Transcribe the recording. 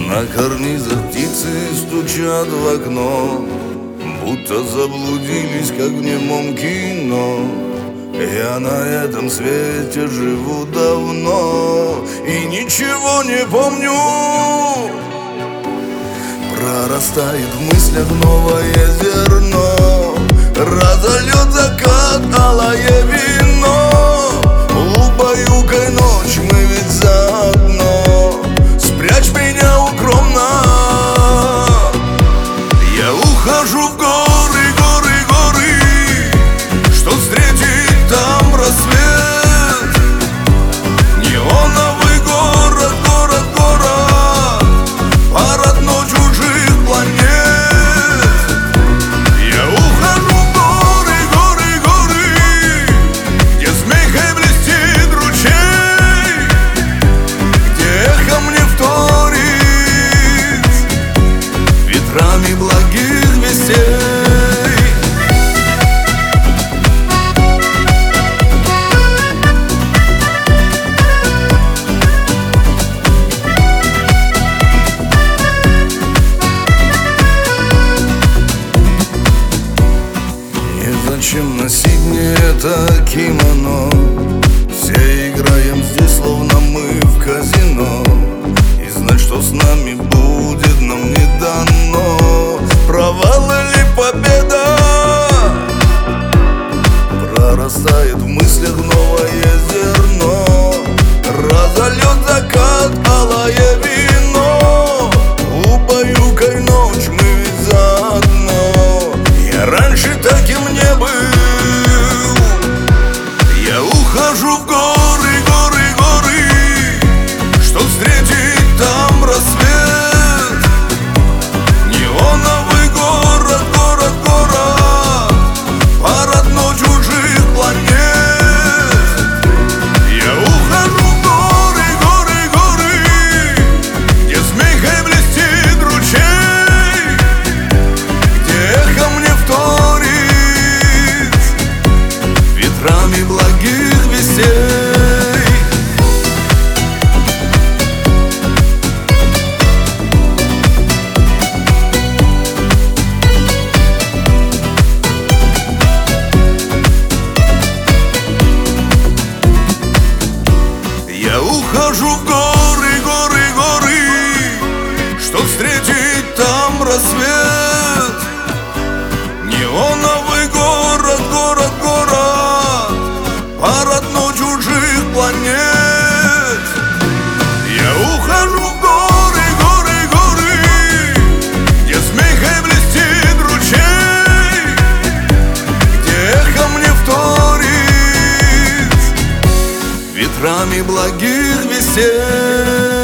На карнизах птицы стучат в окно, будто заблудились, как в немом кино. Я на этом свете живу давно и ничего не помню. Прорастает в мыслях новое зерно, разольет закат алое вино. Убаюкай ночь, мы ведь заодно, спрячь меня укромно. Я ухожу в горы, горы, горы, что встретить там рассвет. Неоновый город, город, город, парад ночь чужих планет. Я ухожу в горы, горы, горы, где змейкой блестит ручей, где эхо мне вторит ветрами благих вестей. Зачем носить мне это кимоно? Все играем здесь, словно мы в казино, и знать, что с нами будет, нам не дано. Провал или победа? Прорастает в мыслях новое зерно, разольет закат алое вино. Убаюкай ночь, мы ведь заодно. Я раньше таким не был. Я ухожу в горы, горы, горы, что встретить там рассвет. Неоновый город, город, город, парад ночь чужих планет. Я ухожу в горы, горы, горы, где змейкой блестит ручей, где эхо мне вторит ветрами благих вестей. Я ухожу в горы, горы, горы, что встретить там рассвет. Неоновый город, город, город, парад ночь чужих планет. Я ухожу в горы, горы, горы, где змейкой блестит ручей, где эхо мне вторит ветрами благих вестей.